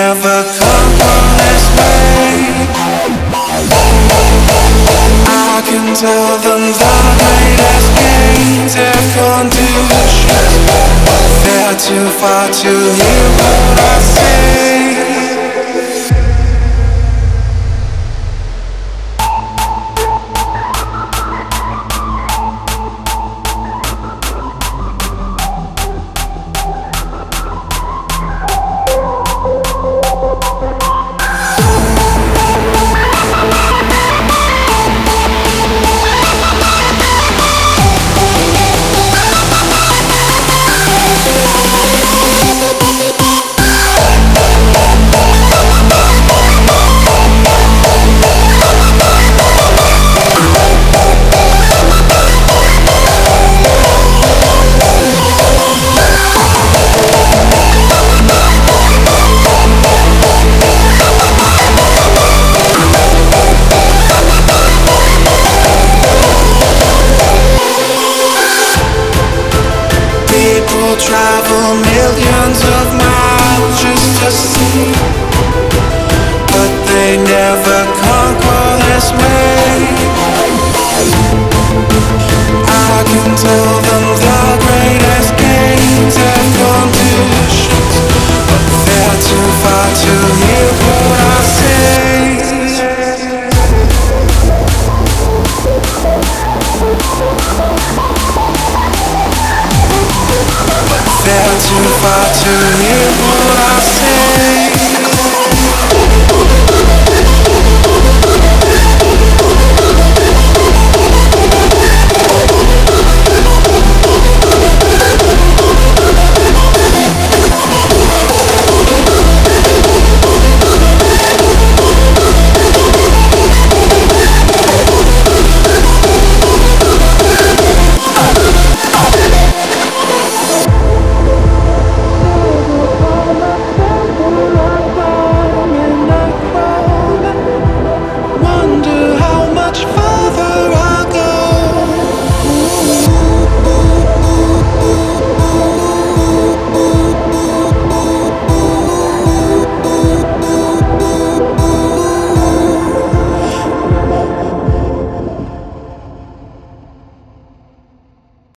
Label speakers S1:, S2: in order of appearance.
S1: never conquer this way. I can tell them the greatest gains have conditions. They're too far to hear what I say. Travel millions of miles just to see, but they never conquer this way. I can tell them